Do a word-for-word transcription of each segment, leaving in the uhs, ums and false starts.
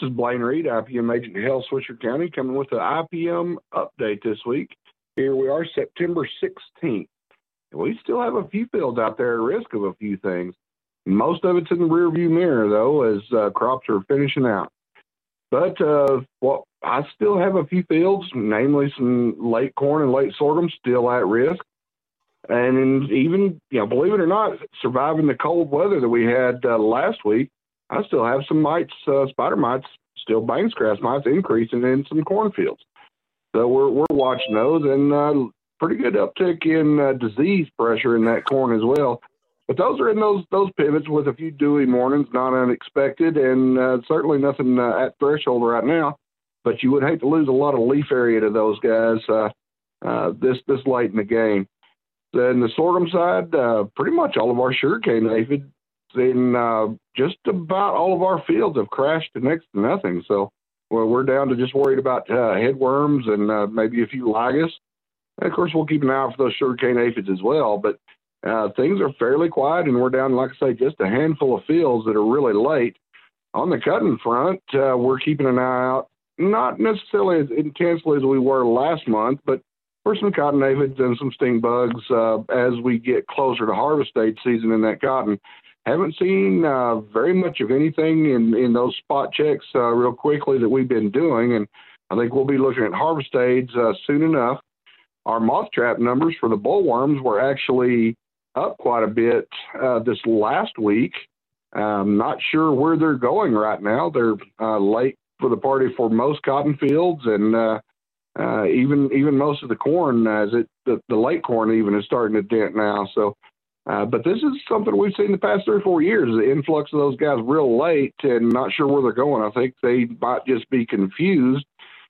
is Blaine Reed, I P M agent in Hale, Swisher County, coming with the I P M update this week. Here we are, September sixteenth. We still have a few fields out there at risk of a few things. Most of it's in the rearview mirror, though, as uh, crops are finishing out. But uh, well, I still have a few fields, namely some late corn and late sorghum, still at risk. And even, you know, believe it or not, surviving the cold weather that we had uh, last week, I still have some mites, uh, spider mites, still Banks grass mites increasing in some cornfields. So we're we're watching those, and uh, pretty good uptick in uh, disease pressure in that corn as well. But those are in those those pivots with a few dewy mornings, not unexpected, and uh, certainly nothing uh, at threshold right now. But you would hate to lose a lot of leaf area to those guys uh, uh, this this late in the game. Then the sorghum side, uh, pretty much all of our sugarcane aphids in uh, just about all of our fields have crashed to next to nothing. So well, we're down to just worried about uh, headworms and uh, maybe a few ligas. And of course, we'll keep an eye out for those sugarcane aphids as well. But uh, things are fairly quiet, and we're down, like I say, just a handful of fields that are really late. On the cutting front, uh, we're keeping an eye out, not necessarily as intensely as we were last month, but for some cotton aphids and some stink bugs uh, as we get closer to harvest date season in that cotton. Haven't seen uh, very much of anything in, in those spot checks uh, real quickly that we've been doing, and I think we'll be looking at harvest aids uh, soon enough. Our moth trap numbers for the bollworms were actually up quite a bit uh, this last week. I'm not sure where they're going right now. They're uh, late for the party for most cotton fields, and uh, uh, even even most of the corn, as it the, the late corn even is starting to dent now. So, uh, but this is something we've seen the past three or four years: the influx of those guys real late and not sure where they're going. I think they might just be confused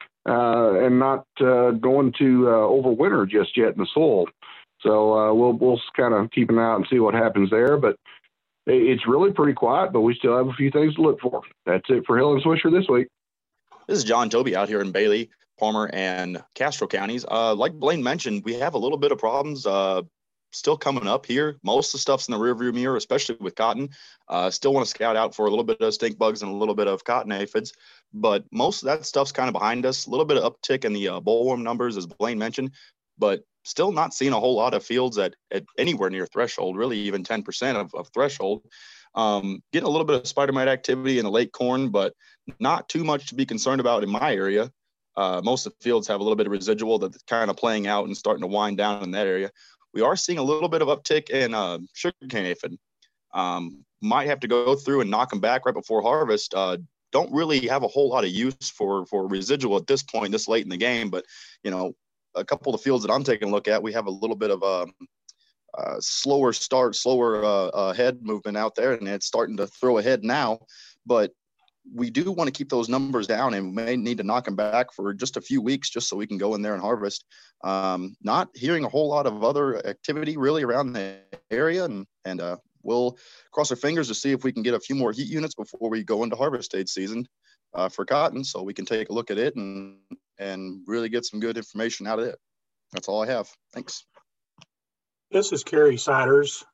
uh, and not uh, going to uh, overwinter just yet in the soil. So uh, we'll we'll kind of keep an eye out and see what happens there. But it's really pretty quiet, but we still have a few things to look for. That's it for Hill and Swisher this week. This is John Toby out here in Bailey, Palmer, and Castro counties. Uh, like Blaine mentioned, we have a little bit of problems uh, still coming up here. Most of the stuff's in the rearview mirror, especially with cotton. Uh, still want to scout out for a little bit of stink bugs and a little bit of cotton aphids, but most of that stuff's kind of behind us. A little bit of uptick in the uh, bollworm numbers, as Blaine mentioned, but still not seeing a whole lot of fields at, at anywhere near threshold, really even ten percent of, of threshold. Um, getting a little bit of spider mite activity in the late corn, but not too much to be concerned about in my area. Uh, most of the fields have a little bit of residual that's kind of playing out and starting to wind down in that area. We are seeing a little bit of uptick in uh, sugarcane aphid. Um, might have to go through and knock them back right before harvest. Uh, don't really have a whole lot of use for, for residual at this point, this late in the game, but, you know, a couple of the fields that I'm taking a look at, we have a little bit of a, a slower start, slower uh, uh, head movement out there, and it's starting to throw ahead now. But we do want to keep those numbers down, and we may need to knock them back for just a few weeks just so we can go in there and harvest. Um, not hearing a whole lot of other activity really around the area, and, and uh, we'll cross our fingers to see if we can get a few more heat units before we go into harvest stage season uh, for cotton, so we can take a look at it and and really get some good information out of it. That's all I have. Thanks. This is Kerry Siders.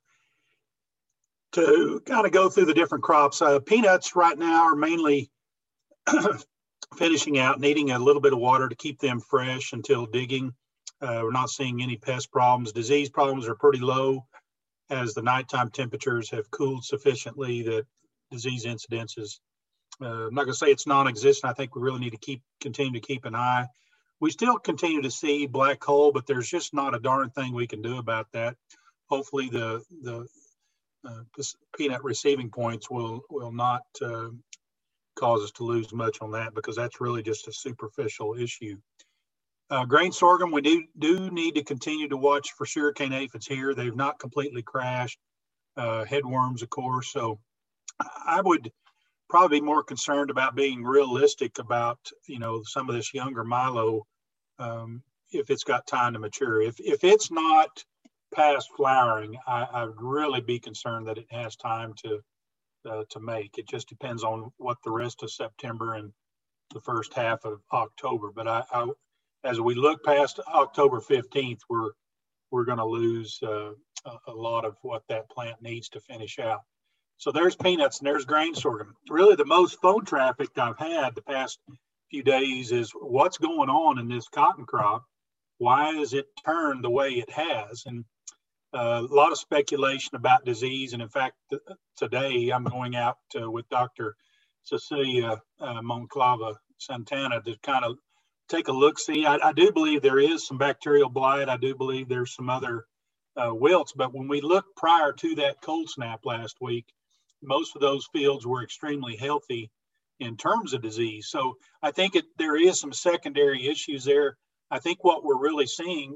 To kind of go through the different crops, uh, peanuts right now are mainly finishing out, needing a little bit of water to keep them fresh until digging. Uh, we're not seeing any pest problems. Disease problems are pretty low as the nighttime temperatures have cooled sufficiently that disease incidences Uh, I'm not going to say it's non-existent. I think we really need to keep continue to keep an eye. We still continue to see black hole, but there's just not a darn thing we can do about that. Hopefully, the the uh, peanut receiving points will will not uh, cause us to lose much on that, because that's really just a superficial issue. Uh, grain sorghum, we do do need to continue to watch for sugarcane aphids here. They've not completely crashed. Uh, headworms, of course. So I would probably be more concerned about being realistic about, you know, some of this younger milo um, if it's got time to mature. If if it's not past flowering, I, I would really be concerned that it has time to uh, to make. It just depends on what the rest of September and the first half of October. But I, I as we look past October fifteenth, we're we're going to lose uh, a, a lot of what that plant needs to finish out. So there's peanuts and there's grain sorghum. Really, the most phone traffic I've had the past few days is what's going on in this cotton crop. Why has it turned the way it has? And uh, a lot of speculation about disease. And in fact, th- today I'm going out uh, with Doctor Cecilia uh, Monclava Santana to kind of take a look. See, I, I do believe there is some bacterial blight. I do believe there's some other uh, wilts. But when we look prior to that cold snap last week, most of those fields were extremely healthy in terms of disease. So I think it, there is some secondary issues there. I think what we're really seeing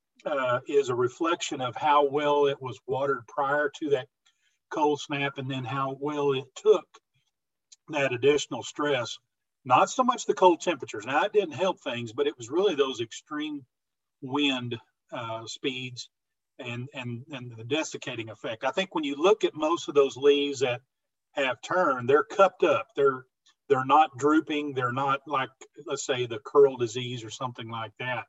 uh, is a reflection of how well it was watered prior to that cold snap, and then how well it took that additional stress. Not so much the cold temperatures. Now, it didn't help things, but it was really those extreme wind uh, speeds and, and, and the desiccating effect. I think when you look at most of those leaves that have turned, they're cupped up. They're they're not drooping. They're not like, let's say, the curl disease or something like that.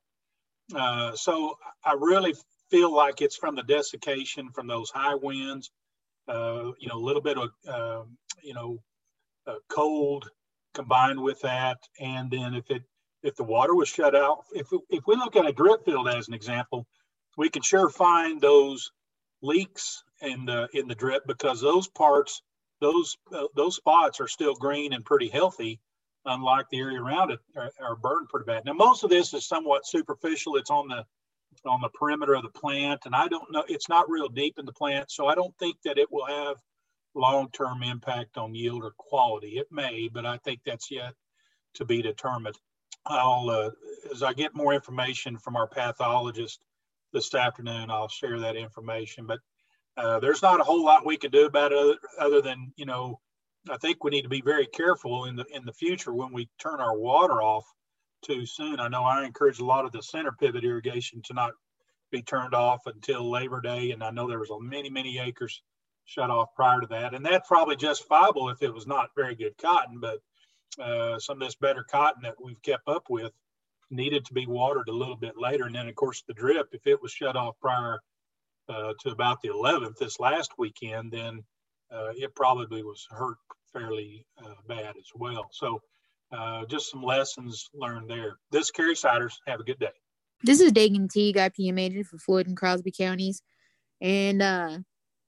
Uh, so I really feel like it's from the desiccation, from those high winds, uh, you know, a little bit of, uh, you know, uh, cold combined with that. And then if it if the water was shut out, if, if we look at a drip field as an example, we can sure find those leaks in the, in the drip, because those parts, those uh, those spots are still green and pretty healthy, unlike the area around it are, are burned pretty bad. Now, most of this is somewhat superficial. It's on the on the perimeter of the plant, and I don't know, it's not real deep in the plant, so I don't think that it will have long-term impact on yield or quality. It may, but I think that's yet to be determined. I'll, uh, as I get more information from our pathologist this afternoon, I'll share that information. But uh, there's not a whole lot we can do about it other, other than, you know, I think we need to be very careful in the in the future when we turn our water off too soon. I know I encourage a lot of the center pivot irrigation to not be turned off until Labor Day, and I know there was many, many acres shut off prior to that, and that's probably justifiable if it was not very good cotton. But uh, some of this better cotton that we've kept up with needed to be watered a little bit later. And then, of course, the drip, if it was shut off prior uh, to about the eleventh this last weekend, then uh, it probably was hurt fairly uh, bad as well. So uh, just some lessons learned there. This is Kerry Siders. Have a good day. This is Dagan Teague, I P M agent for Floyd and Crosby counties. And uh,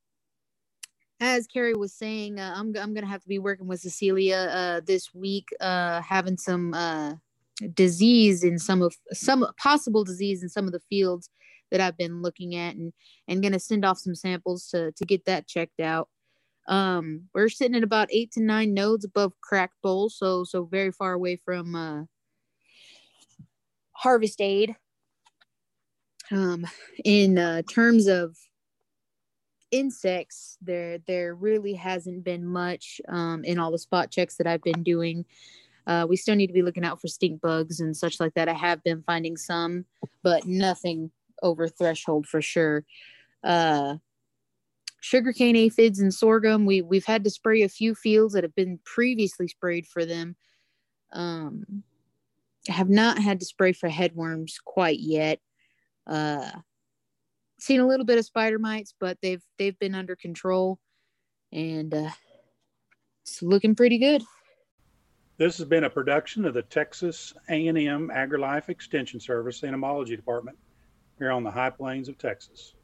as Kerry was saying, uh, I'm, I'm going to have to be working with Cecilia uh, this week, uh, having some uh, disease in some of some possible disease in some of the fields that I've been looking at, and, and going to send off some samples to, to get that checked out. Um, we're sitting at about eight to nine nodes above crack bowl. So, so very far away from uh, harvest aid. Um, in uh, terms of insects, there there really hasn't been much um, in all the spot checks that I've been doing. Uh, we still need to be looking out for stink bugs and such like that. I have been finding some, but nothing over threshold for sure. Uh, sugarcane aphids and sorghum, we, we've had to spray a few fields that have been previously sprayed for them. Um, have not had to spray for headworms quite yet. Uh, seen a little bit of spider mites, but they've they've been under control, and uh, it's looking pretty good. This has been a production of the Texas A and M AgriLife Extension Service Entomology Department here on the High Plains of Texas.